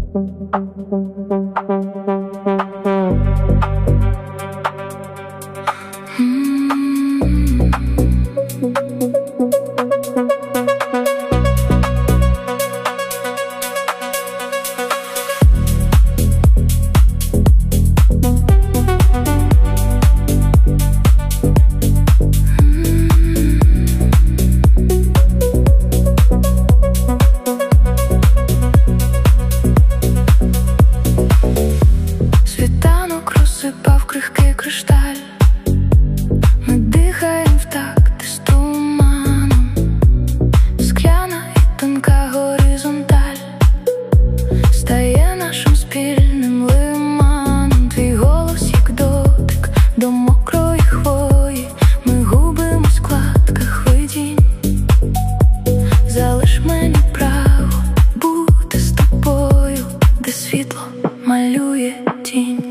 Розсипав крихкий кришталь, ми дихаєм в такт із туманом, скляна і тонка горизонталь стає нашим спільним лиманом. Твій голос, як дотик до мокрої хвої, ми губимо в складках видінь. Залиш мені право бути з тобою, де світло малює тінь.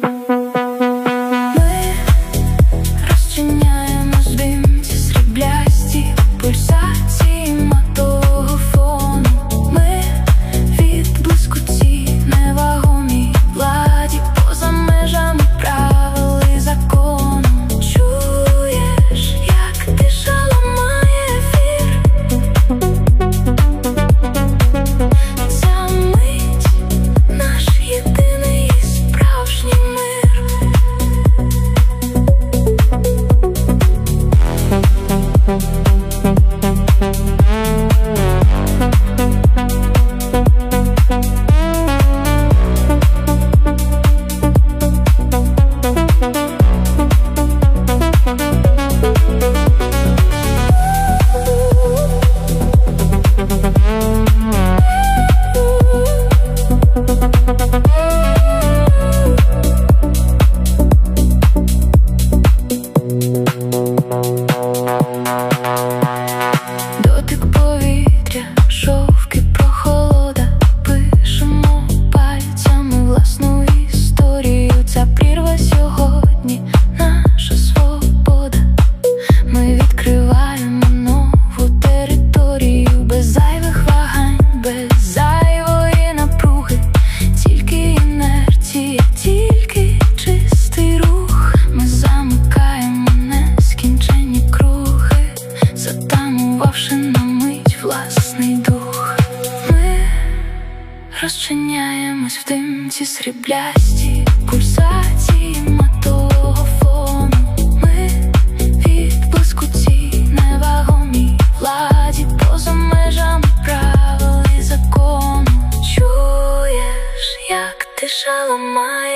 Дотик повітря, шовки, прохолода, пишемо пальцями власну історію. Ця прірва сьогодні наша свобода. Ми відкриваємо нову територію, без зайвих вагань, без зайвої напруги. Тільки інерція, тільки чистий рух. Ми замикаємо нескінченні круги, затамувавши на мить власний дух. Ми розчиняємось в димці сріблясті, пульсації матового фону. Ми відблиску цій невагомій владі, поза межами правил і закону. Чуєш, як тиша ламає